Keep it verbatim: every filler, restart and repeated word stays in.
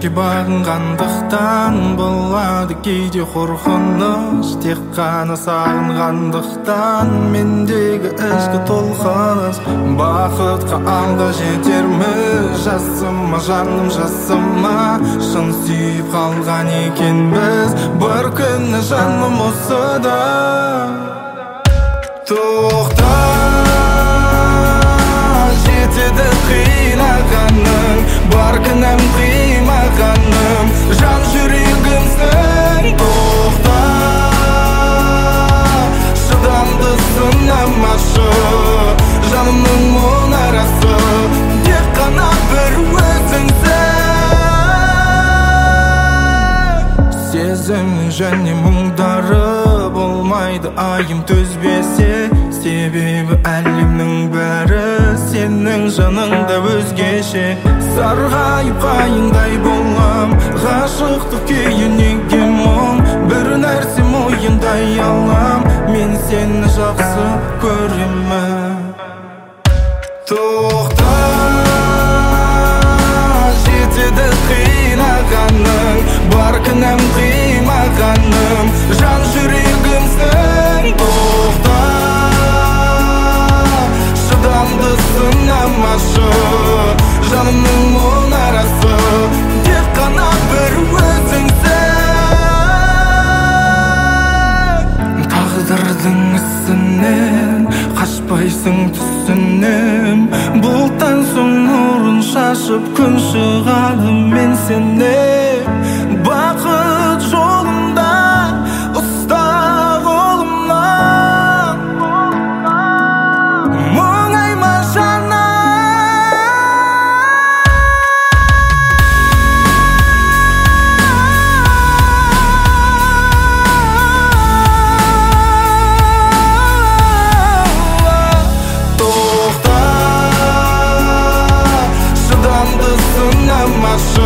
жүрекке бағынғандықтан болады кейде қорқыныш, тек қана сағынғандықтан мендегі ішкі толқыныс. Бақытқа алда жетерміз, жасыма жаным жасыма, шын сүйіп қалған екенбіз, бір күні жаным осыда. Тоқта, жетеді қинағаның, бар кінәм қимағаным, жан жүрегімсің. Тоқта, шыдамды сынамашы, жанымның мұнарасы, тек қана бір өзіңсің. Сезім және мұңдары болмайды айым төзбесе, себебі әлемнің бәрі сенің жаныңда өзгеше. Сарғайып қайыңдай болам, ғашықтық күйі неге мұң, бір нәрсе мойындай алам, мен сені жақсы көремін. Тоқта, жетеді қинағаның, бар кінәм қимағаным, жан жүрегімсің. Тоқта, шыдамды сынамашы, жанымның мұнарасы, тек қана бір өзіңсің. Тағдырдың ісінен қашпайсың түсінем, бұлттан соң нұрын шашып күн шығады, мен сенем. Бақыт жолында ұста қолымнан, мұңайма жаным. Тоқта, шыдамды сынамашы,